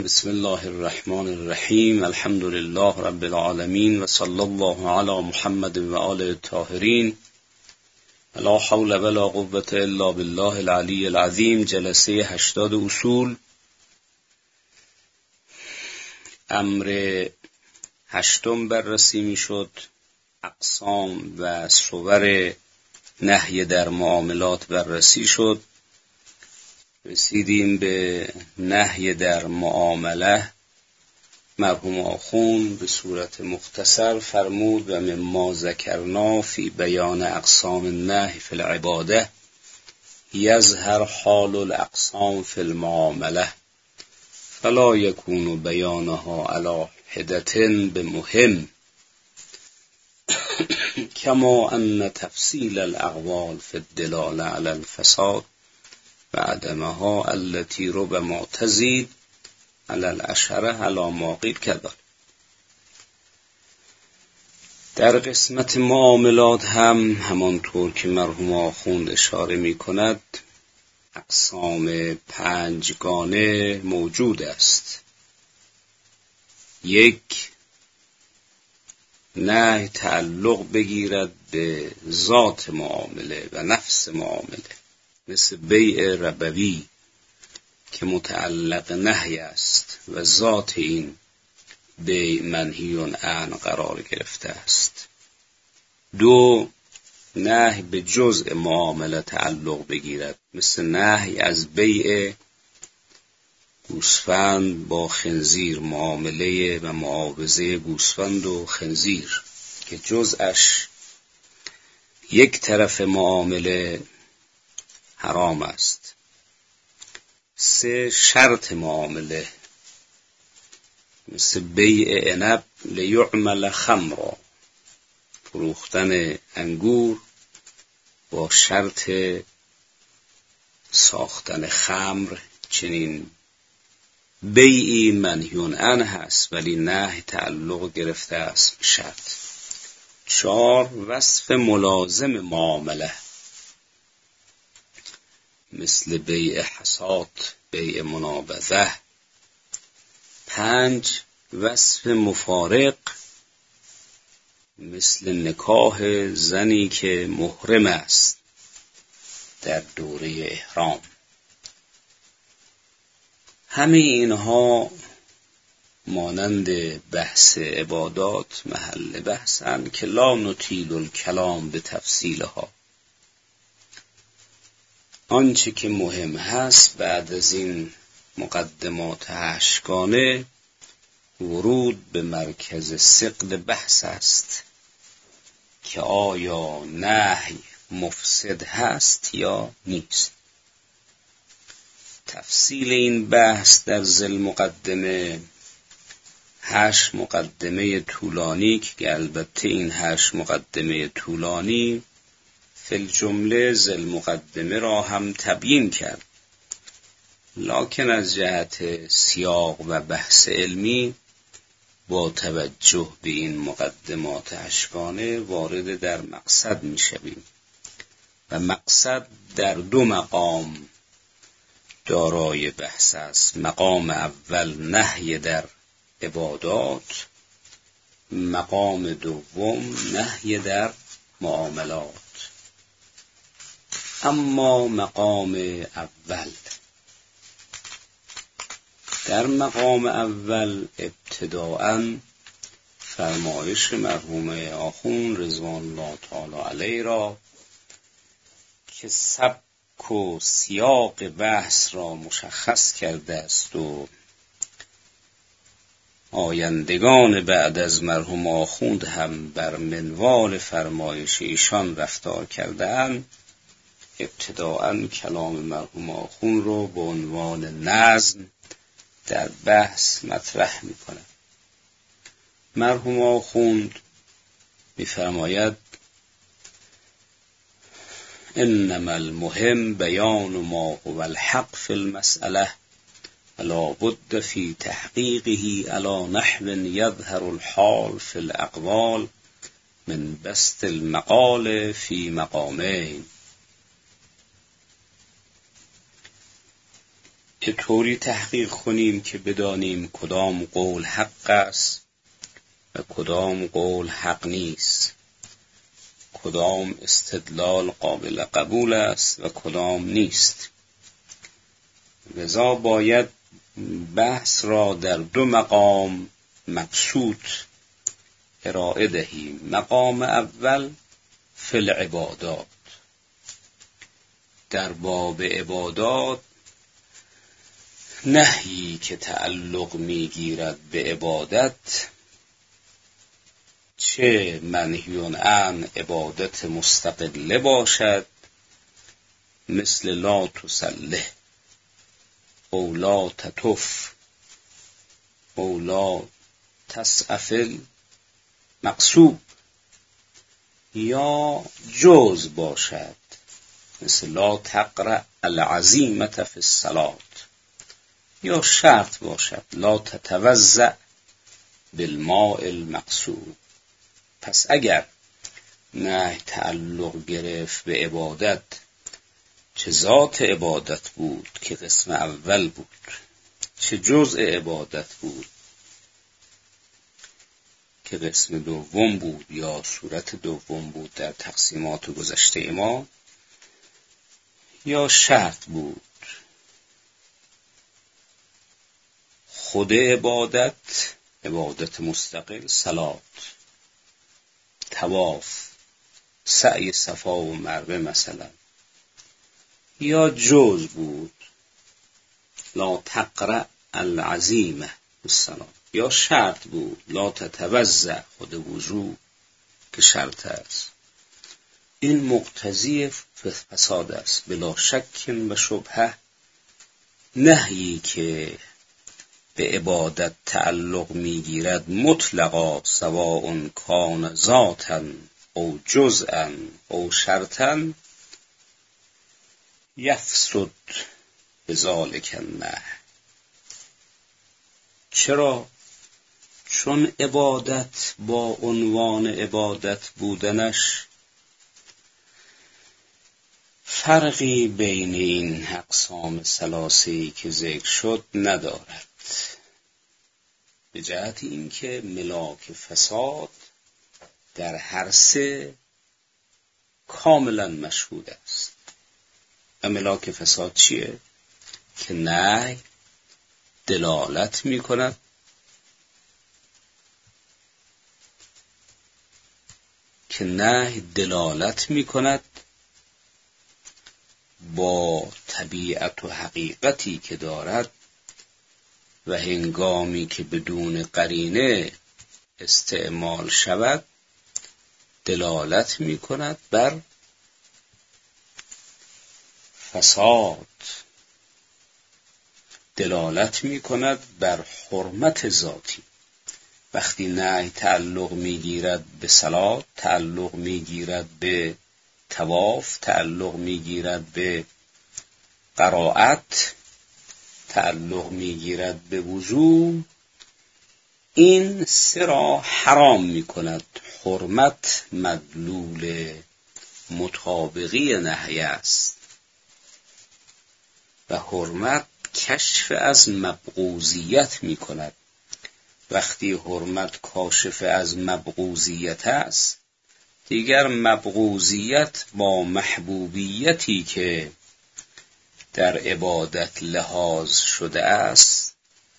بسم الله الرحمن الرحیم. الحمد لله رب العالمین و صلی الله علی محمد و آله الطاهرین. لا حول ولا قوة الا بالله العلی العظیم. جلسه 80 اصول. امر 8 بررسی می شد. اقسام و صور نهی در معاملات بررسی شد. رسیدیم به نهی در معامله. مرحوم آخوند به صورت مختصر فرمود و مما ذکرنا فی بیان اقسام النهی فی العباده یظهر حال الاقسام فی المعامله فلا یکون بیانها علی حدة بمهم کما ان تفصیل الاقوال فی الدلاله علی الفساد و عدمها التي ربما تزيد على العشره على ما قیل كذا. در قسمت معاملات هم همانطور که مرحوم آخوند اشاره می کند اقسام 5 گانه موجود است. 1. نهی تعلق بگیرد به ذات معامله و نفس معامله، مثل بیع ربوی که متعلق نهی است و ذات این بیع منهی عنه قرار گرفته است. 2. نهی به جزء معامله تعلق بگیرد، مثل نهی از بیع گوسفند با خنزیر، معامله و معاوضه گوسفند و خنزیر که جزءش یک طرف معامله حرام است. 3. شرط معامله، مثل بیع عنب لیعمل خمرا، فروختن انگور با شرط ساختن خمر. چنین بیعی منهی عنه هست ولی نهی تعلق گرفته است به شرط. 4. وصف ملازم معامله، مثل بیع حساد، بیع منابذه. 5. وصف مفارق، مثل نکاح زنی که محرم است در دوره احرام. همه اینها مانند بحث عبادات محل بحثند که لا نطیل الکلام به تفصیلها. آنچه که مهم هست بعد از این مقدمات 8 گانه ورود به مرکز ثقل بحث است که آیا نهی مفسد هست یا نیست. تفصیل این بحث در ذیل مقدمه 8 مقدمه طولانی که البته این 8 مقدمه طولانی فی الجمله ذیل مقدمه را هم تبیین کرد، لکن از جهت سیاق و بحث علمی با توجه به این مقدمات 8 گانه وارد در مقصد می شویم و مقصد در 2 مقام دارای بحث است. مقام اول نهی در عبادات، مقام دوم نهی در معاملات. اما مقام اول، در مقام اول ابتداءً فرمایش مرحوم آخوند رضوان الله تعالی علیه را که سبک و سیاق بحث را مشخص کرده است و آیندگان بعد از مرحوم آخوند هم بر منوال فرمایش ایشان رفتار کرده‌اند، ابتداءً کلام مرحوم آخوند رو به عنوان نظم در بحث مطرح می‌کنه. مرحوم آخوند می‌فرماید انما المهم بیان ما هو الحق فی المسئله ولا بد فی تحقیقه علی نحو یظهر الحال فی الاقوال من بسط المقال فی مقامین. که طوری تحقیق کنیم که بدانیم کدام قول حق است و کدام قول حق نیست، کدام استدلال قابل قبول است و کدام نیست. لذا باید بحث را در دو مقام مقصود ارائه دهیم. مقام اول فی العبادات، در باب عبادات نهی که تعلق میگیرد به عبادت، چه منهیون عن عبادت مستقله باشد مثل لا تسلح او لا تطف او لا تسعفل مقصوب، یا جز باشد مثل لا تقرأ العزیمة فی الصلاة، یا شرط باشد لا تتوضأ بالماء المقصود. پس اگر نه تعلق گرفت به عبادت، چه ذات عبادت بود که قسم اول بود، چه جزء عبادت بود که قسم دوم بود یا صورت دوم بود در تقسیمات گذشته ما، یا شرط بود، خود عبادت مستقل، صلات، طواف، سعی صفا و مروه مثلا، یا جز بود لا تقرأ العزیمة بالصلاة، یا شرط بود لا تتوضأ، خود وضو که شرط است. این مقتضی فساد است بلا شک و شبهه. نهی که به عبادت تعلق میگیرد مطلقا سواء کان ذاتا او جزءا او شرطا یفسد بذالک النهی. چرا؟ چون عبادت با عنوان عبادت بودنش فرقی بین این اقسام ثلاثه‌ای که ذکر شد ندارد، به جهت اینکه ملاک فساد در هر سه کاملا مشهود است. و ملاک فساد چیه؟ که نهی دلالت می کند با طبیعت و حقیقتی که دارد و هنگامی که بدون قرینه استعمال شود دلالت می کند بر فساد، دلالت می کند بر حرمت ذاتی. وقتی نهی تعلق می گیرد به صلات، تعلق می گیرد به طواف، تعلق می گیرد به قرائت، تعلق می گیرد به وضو، این سه را حرام می کند. حرمت مدلول مطابقی نهی است و حرمت کشف از مبغوضیت می کند. وقتی حرمت کاشف از مبغوضیت است، دیگر مبغوضیت با محبوبیتی که در عبادت لحاظ شده است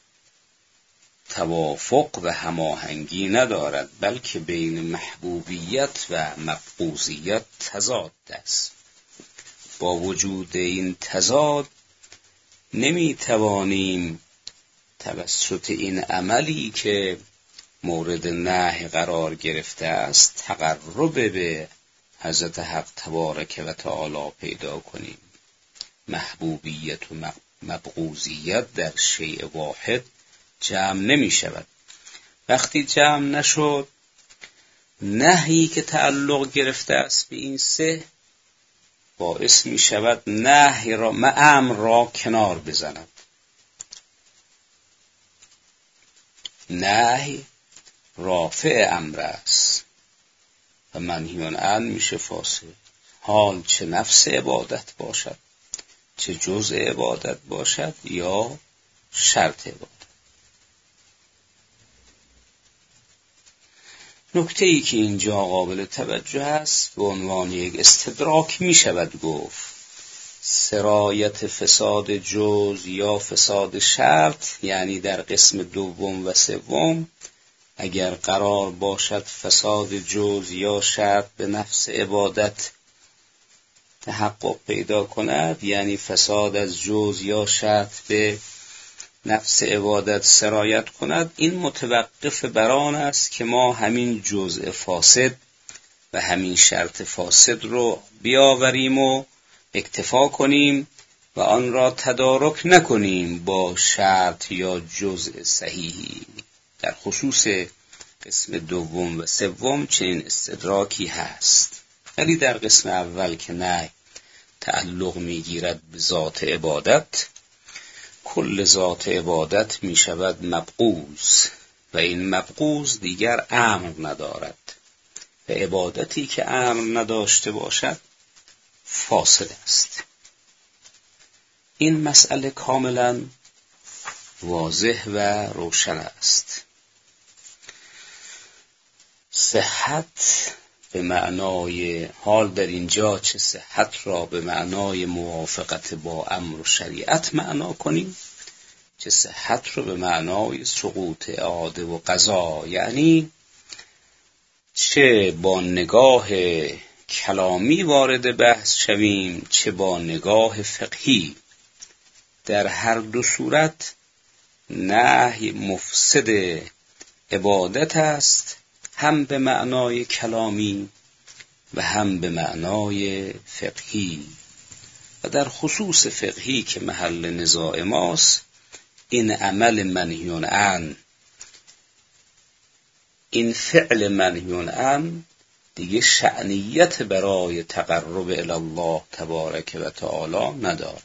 توافق و هماهنگی ندارد، بلکه بین محبوبیت و مبغوضیت تضاد است. با وجود این تضاد نمی توانیم توسط این عملی که مورد نهی قرار گرفته است تقرب به حضرت حق تبارک و تعالی پیدا کنیم. محبوبیت و مبغوضیت در شیء واحد جمع نمی شود. وقتی جمع نشد، نهی که تعلق گرفته است به این سه باعث می شود نهی را امر را کنار بزند. نهی رافع امر است و منهی عن میشه فاسد. حال چه نفس عبادت باشد چه جزء عبادت باشد یا شرط عبادت. نکته ای که اینجا قابل توجه است به عنوان یک استدراک می شود گفت سرایت فساد جز یا فساد شرط، یعنی در قسم دوم و سوم اگر قرار باشد فساد جز یا شرط به نفس عبادت تحقق پیدا کند، یعنی فساد از جز یا شرط به نفس عبادت سرایت کند، این متوقف بر آن است که ما همین جزء فاسد و همین شرط فاسد رو بیاوریم و اکتفا کنیم و آن را تدارک نکنیم با شرط یا جزء صحیحی. در خصوص قسم دوم و سوم چنین استدراکی هست، ولی در قسم اول که نه تعلق میگیرد به ذات عبادت، کل ذات عبادت می شود مبغوض و این مبغوض دیگر امر ندارد و عبادتی که امر نداشته باشد فاسد است. این مسئله کاملا واضح و روشن است. صحت به معنای حال در اینجا چه صحت را به معنای موافقت با امر و شریعت معنا کنیم، چه صحت را به معنای سقوط اعاده و قضا، یعنی چه با نگاه کلامی وارد بحث شویم چه با نگاه فقهی. در هر دو صورت نهی مفسد عبادت است، هم به معنای کلامی و هم به معنای فقهی. و در خصوص فقهی که محل نزاع ماست، این عمل منهی عنه، این فعل منهی عنه دیگه شأنیت برای تقرب الی الله تبارک و تعالی ندارد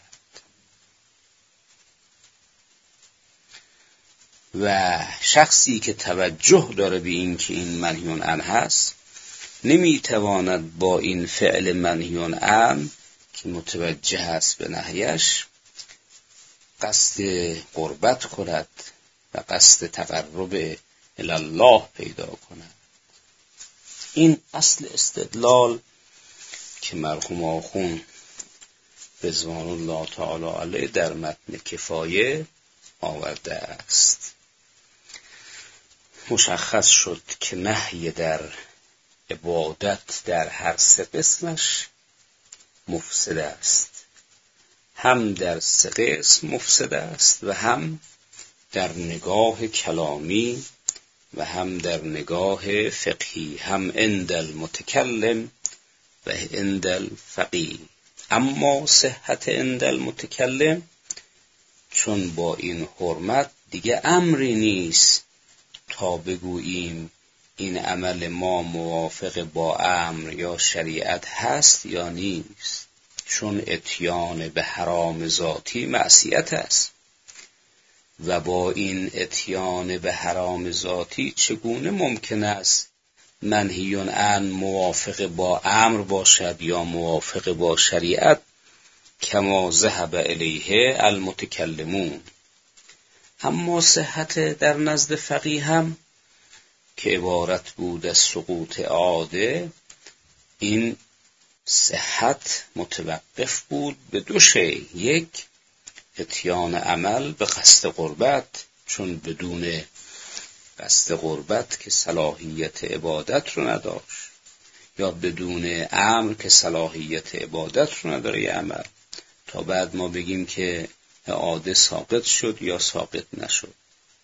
و شخصی که توجه داره به این که این منهی عنه هست نمیتواند با این فعل منهی عنه که متوجه است به نهیش قصد قربت کند و قصد تقرب الی الله پیدا کند. این اصل استدلال که مرحوم آخوند رضوان الله تعالی علیه در متن کفایه آورده است. مشخص شد که نهی در عبادت در هر سه قسمش مفسد است، هم در سه قسم مفسد است و هم در نگاه کلامی و هم در نگاه فقهی، هم عند المتکلم و عند الفقیه. اما صحت عند المتکلم چون با این حرمت دیگه امری نیست تا بگوییم این عمل ما موافق با امر یا شریعت هست یا نیست، چون اتیان به حرام ذاتی معصیت است و با این اتیان به حرام ذاتی چگونه ممکن است منهی عنه موافق با امر باشد یا موافق با شریعت کما ذهب الیه المتکلمون. اما صحت در نزد فقیه هم که عبارت بود از سقوط اعاده، این صحت متوقف بود به دو شی: یک، اتیان عمل به قصد قربت، چون بدون قصد قربت که صلاحیت عبادت رو نداشت، یا بدون امر که صلاحیت عبادت رو نداره یه عمل، تا بعد ما بگیم که اعاده ساقط شد یا ساقط نشد.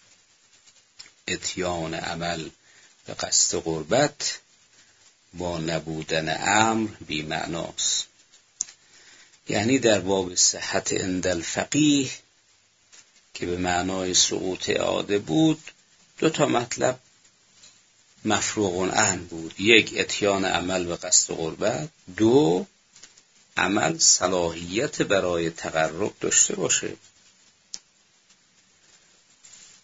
اتیان عمل به قصد قربت با نبودن امر بی معناست. یعنی در باب صحت عند الفقیه که به معنای سقوط اعاده بود، دو تا مطلب مفروغ عنه بود: یک، اتیان عمل به قصد قربت، دو، عمل صلاحیت برای تقرب داشته باشه.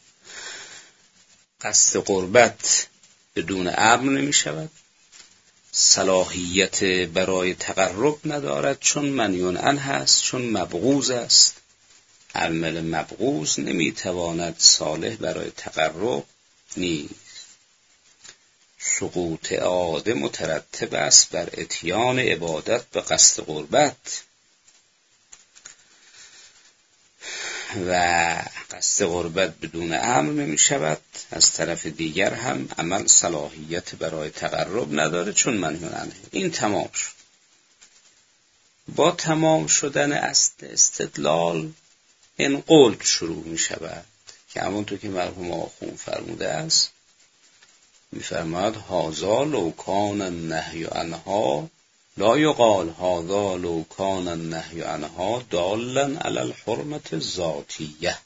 قصد قربت بدون امر نمی شود، صلاحیت برای تقرب ندارد چون منهی عنه هست، چون مبغوض است. عمل مبغوض نمیتواند صالح برای تقرب نیست. سقوط عاده مترتب است بر اتیان عبادت به قصد قربت و قصد قربت بدون امر نمی شود. از طرف دیگر هم عمل صلاحیت برای تقرب نداره چون منهی عنه. این تمام شد. با تمام شدن استدلال این قول شروع می شود که همونطور که مرحوم آخوند فرموده است، می فرماید هذا لو کان النهی عنها لا یقال هذا لو کان النهی عنها دالا علی الحرمة الذاتیه.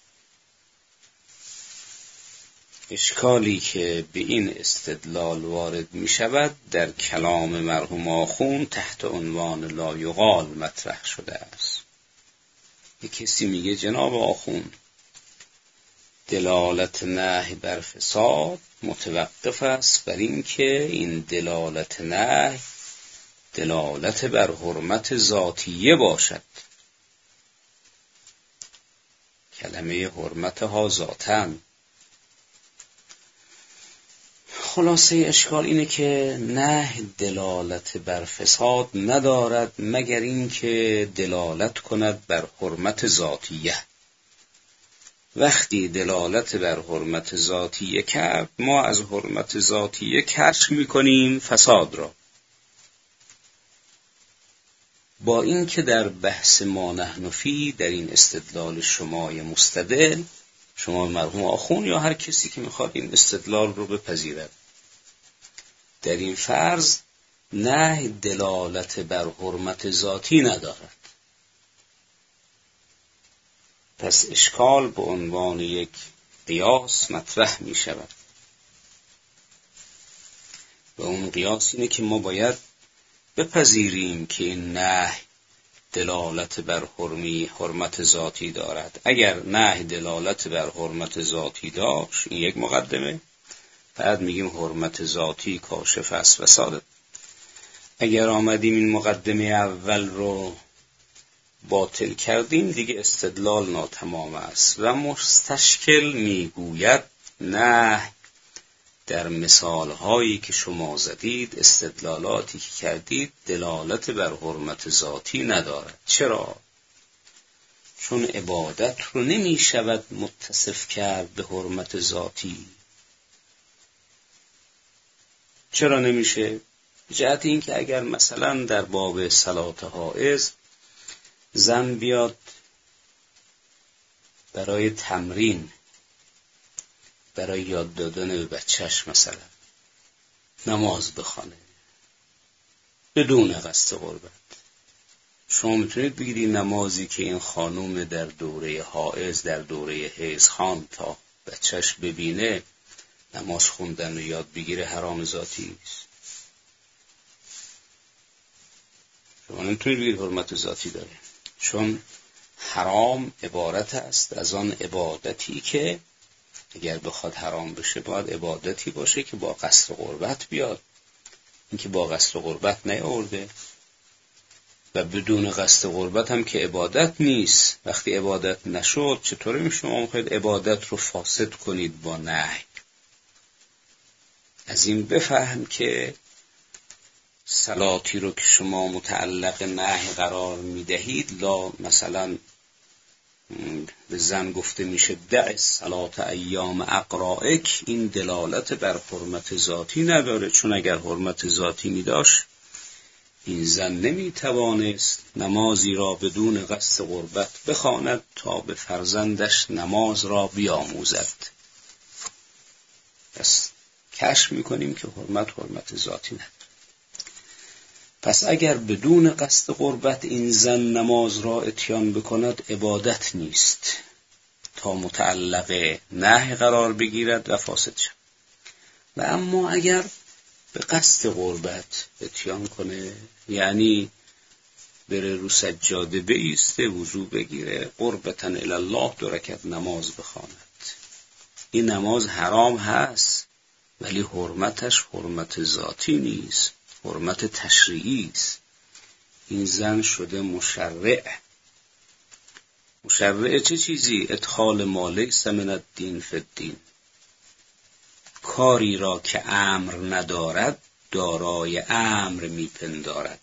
اشکالی که به این استدلال وارد می شود در کلام مرحوم آخوند تحت عنوان لا یقال مطرح شده است. یک کسی میگه جناب آخوند دلالت نهی بر فساد متوقف است بر این که این دلالت نهی دلالت بر حرمت ذاتیه باشد. کلمه حرمت ها ذاتن. خلاصه اشکال اینه که نهی دلالت بر فساد ندارد مگر این که دلالت کند بر حرمت ذاتیه. وقتی دلالت بر حرمت ذاتیه کرد ما از حرمت ذاتیه کشف میکنیم فساد را. با این که در بحث ما نحن فی در این استدلال شمای مستدل، شما مرحوم آخوند یا هر کسی که میخواد این استدلال رو بپذیرد، در این فرض نه دلالت بر حرمت ذاتی ندارد. پس اشکال به عنوان یک قیاس مطرح می شود و اون قیاس اینه که ما باید بپذیریم که این نهی دلالت بر حرمت ذاتی دارد. اگر نهی دلالت بر حرمت ذاتی داشت، این یک مقدمه، بعد میگیم حرمت ذاتی کاشف است و صادق. اگر آمدیم این مقدمه اول رو باطل کردیم دیگه استدلال ناتمام است و مستشکل میگوید نه در مثالهایی که شما زدید استدلالاتی که کردید دلالت بر حرمت ذاتی ندارد. چرا؟ چون عبادت رو نمی شود متصف کرد به حرمت ذاتی. چرا نمیشه؟ جهت این که اگر مثلا در باب صلات حائض زن بیاد برای تمرین، برای یاد دادن به بچهش مثلا نماز بخوانه بدون قصد قربت، شما میتونید بگید این نمازی که این خانوم در دوره حائض، در دوره حیض خوان تا بچهش ببینه نماز خوندن و یاد بگیره حرام ذاتی است. شما نمیتونید بگید حرمت ذاتی داره، چون حرام عبارت است از آن عبادتی که اگر بخواد حرام بشه باید عبادتی باشه که با قصد قربت بیاد. این که با قصد قربت نیاورده و بدون قصد قربت هم که عبادت نیست. وقتی عبادت نشد چطوری شما میخواید عبادت رو فاسد کنید با نهی؟ از این بفهم که صلاتی رو که شما متعلق نهی قرار میدهید، لا مثلا به زن گفته میشه دع الصلات ایام اقرائک، این دلالت بر حرمت ذاتی نداره، چون اگر حرمت ذاتی میداشت این زن نمیتوانست نمازی را بدون قصد قربت بخواند تا به فرزندش نماز را بیاموزد. پس کشف میکنیم که حرمت ذاتی نداره. پس اگر بدون قصد قربت این زن نماز را اتیان بکند عبادت نیست تا متعلق نهی قرار بگیرد و فاسد شد. و اما اگر به قصد قربت اتیان کنه، یعنی بره رو سجاده بایسته وضو بگیره قربتاً الی الله 2 رکعت نماز بخواند، این نماز حرام هست ولی حرمتش حرمت ذاتی نیست، حرمت تشریعی است. این زن شده مشرع. مشرع چه چیزی؟ ادخال ما لیس من الدین فی الدین. کاری را که امر ندارد دارای امر میپندارد.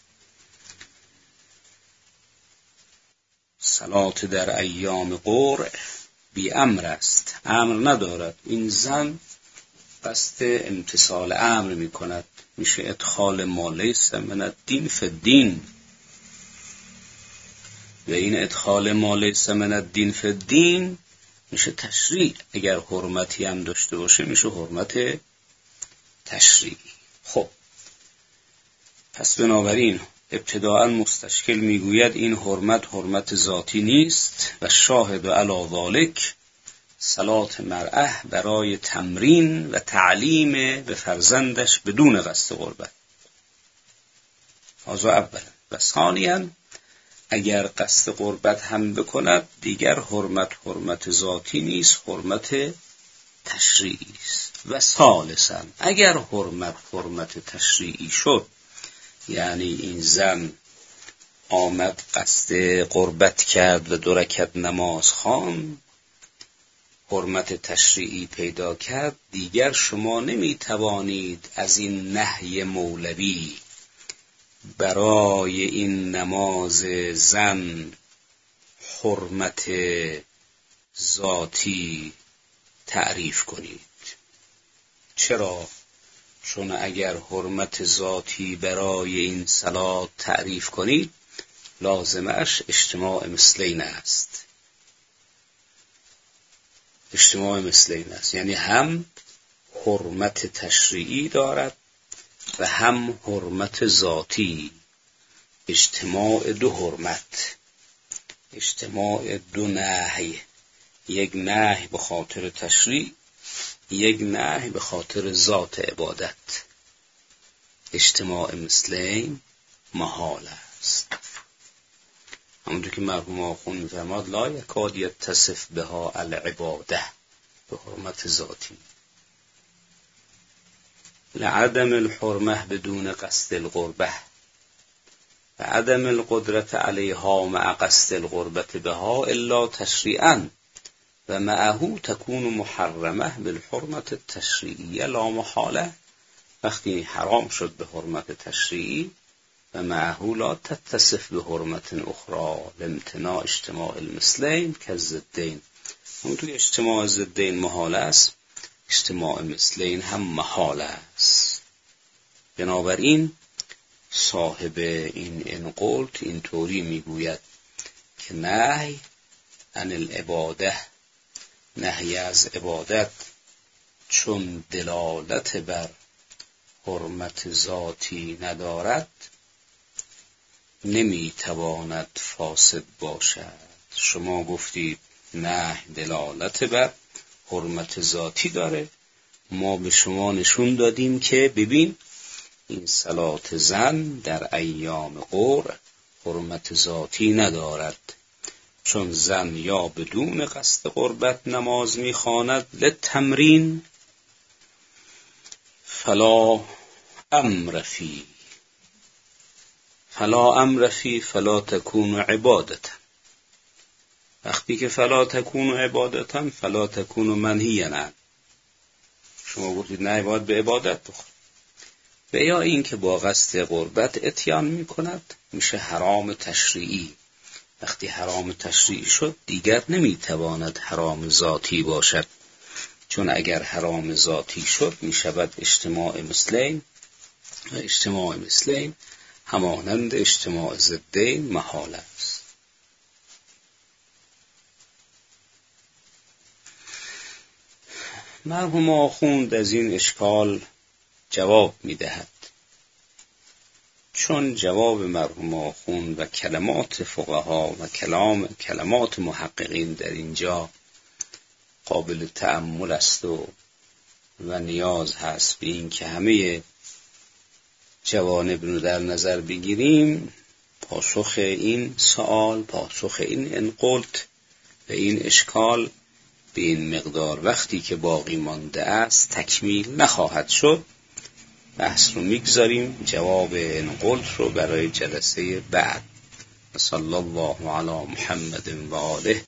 صلات در ایام قرع بی امر است، امر ندارد. این زن قصد امتثال امر میکند، میشه ادخال ما لیس من الدین فی الدین. و این ادخال ما لیس من الدین فی الدین میشه تشریع. اگر حرمتی هم داشته باشه میشه حرمت تشریعی. خب پس بنابراین ابتداء مستشکل میگوید این حرمت ذاتی نیست و شاهد علی ذالک صلات مرأة برای تمرین و تعلیم به فرزندش بدون قصد قربت. هذا اولا. و ثانیاً اگر قصد قربت هم بکند دیگر حرمت ذاتی نیست، حرمت تشریعی است. و ثالثاً اگر حرمت تشریعی شد، یعنی این زن آمد قصد قربت کرد و 2 رکعت نماز خواند، حرمت تشریعی پیدا کرد، دیگر شما نمیتوانید از این نهی مولوی برای این نماز زن حرمت ذاتی تعریف کنید. چرا؟ چون اگر حرمت ذاتی برای این صلات تعریف کنید لازمش اجتماع مثلین است. اجتماع مثلین است یعنی هم حرمت تشریعی دارد و هم حرمت ذاتی. اجتماع 2 حرمت، اجتماع 2 نهی، یک نهی به خاطر تشریع، یک نهی به خاطر ذات عبادت. اجتماع مثلین محال است. همونطور که مرحوم آخوند می‌فرماد لا یکاد یتصف بها العباده، به حرمت ذاتی. لعدم الحرمه بدون قصد القربه و عدم القدرت علیها مع قصد القربت بها الا تشریعا و معه تكون محرمه بالحرمت التشریعیه لا محاله. وقتی حرام شد به حرمت تشریعی و معه لا تتصف به حرمت اخرى لامتناع اجتماع المثلین کالضدین. همونطور اجتماع ضدین محال است، اجتماع مثلین هم محال است. بنابراین صاحب این انقلت اینطوری میگوید که نهی عن العباده، نهی از عبادت، چون دلالت بر حرمت ذاتی ندارد نمیتواند فاسد باشد. شما گفتید نهی دلالت بر حرمت ذاتی داره، ما به شما نشون دادیم که ببین این صلات زن در ایام قرع حرمت ذاتی ندارد، چون زن یا بدون قصد قربت نماز میخواند للتمرین فلا امر فی فلا تکون عبادتا. وقتی که فلا تکون عبادتا فلا تکون منهیا، شما گفتید نه باید به عبادت بخورد، و یا این که با قصد قربت اتیان میکند میشه حرام تشریعی. وقتی حرام تشریعی شد دیگر نمیتواند حرام ذاتی باشد، چون اگر حرام ذاتی شد میشود اجتماع مثلین و اجتماع مثلین همانند اجتماع ضدین محال است. مرحوم آخوند از این اشکال جواب میدهد، چون جواب مرحوم آخوند و کلمات فقها و کلمات محققین در اینجا قابل تأمل است و نیاز هست به این که همه جوانب رو در نظر بگیریم. پاسخ این سوال، پاسخ این انقلت و این اشکال به این مقدار وقتی که باقی مانده است تکمیل نخواهد شد بحث رو میگذاریم، جواب این قلت رو برای جلسه بعد. صلی الله علی محمد و آله.